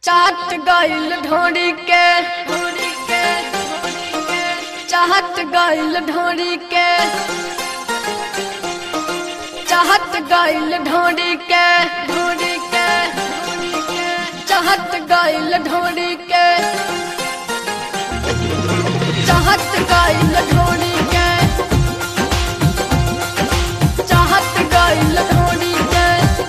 चाहत गइल ढोरी के चाहत गइल ढोरी के चाहत गइल ढोरी के चाहत गइल ढोरी के चाहत गइल ढोरी के चाहत गइल ढोरी के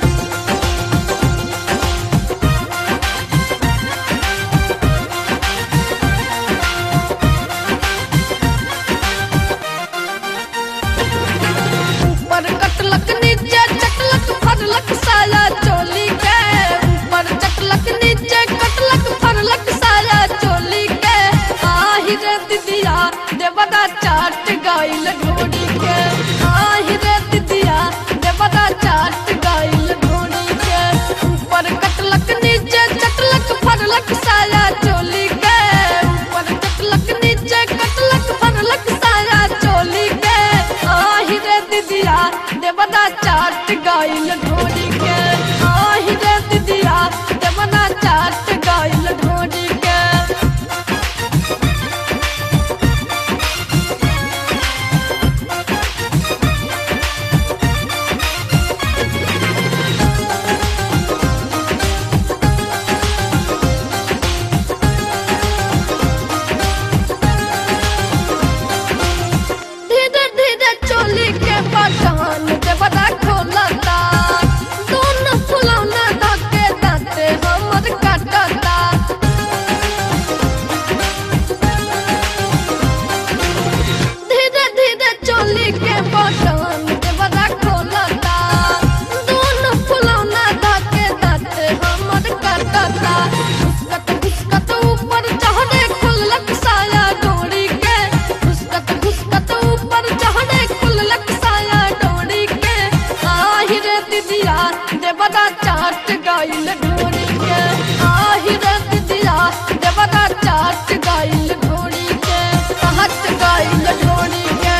ऊपर कटलक नीचे चटलक फरलक साया चोली के ऊपर चटलक नीचे कटलक फरलक साया चोली के आहि रे दिदिया देवदा चाट गइल ढोरी के आहि रे दिदिया देवदा चाट गइल ढोरी के ऊपर कटलक नीचे चटलक फरलक साया चोली के ऊपर चटलक नीचे कटलक फरलक साया चोली के आहि रे दिदिया देवदा चाट गइल ढोरी के आहि रे दिदिया देवदा चाट गइल ढोरी के धीरे धीरे चोली के बटन देवदा खोलता दोनों फुलौना धके दांते हमर काटता धीरे धीरे चोली के बटन देवदा खोलता दोनों फुलौना धके दांते हमर काटता घुसकत घुसकत ऊपर चढ़े खुललक साया डोरी के घुसकत घुसकत ऊपर चढ़े खुललक साया डोरी के आहि रे दिदिया देवदा चाट गइल ढोरी के आहि रे दिदिया देवदा चाट गइल ढोरी के चाहत गइल ढोरी के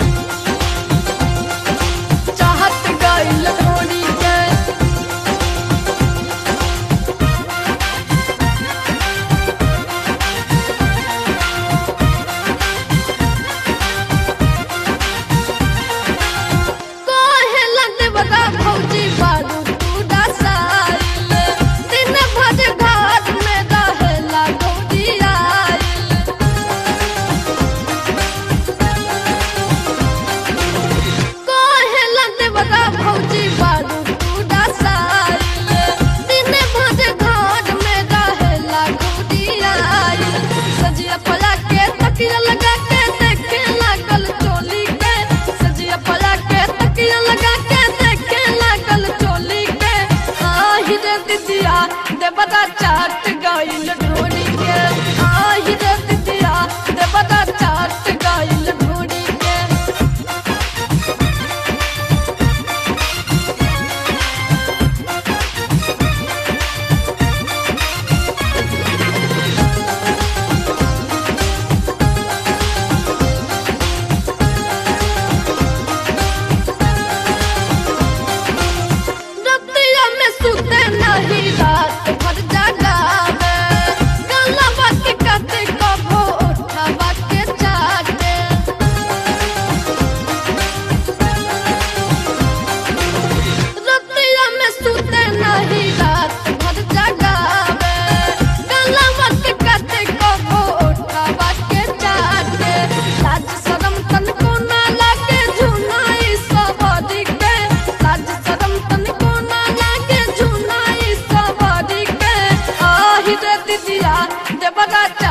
चाहत गइल ढोरी के काहे लगे बता भौजी बारू तू डसाइल दिन भर घाट में रहेला भौजी आइल काहे लगे बता भौजी बारू तू डसाइल दिन भर घाट में रहेला भौजी आइल सजिया पला के तकिया लगा के देखे लागल चोली के सजिया पला के तकिया लगा के देखे लागल चोली के आहि रे दिदिया देवदा चाट गइल ढोरी के आहि रे दिदिया देवदा चाट गइल ढोरी के रतिया में सुते नहीं रात भर जगावे गलवा के काटे कबो उठावा के चाटे रतिया में सुते नहीं रात भर जगावे गलवा के काटे कबो उठावा के चाटे लाज शरम तनको ना लागे झुनाई सवारी के लाज शरम तनको ना लागे झुनाई सवारी के आहि रे दिदिया देवदा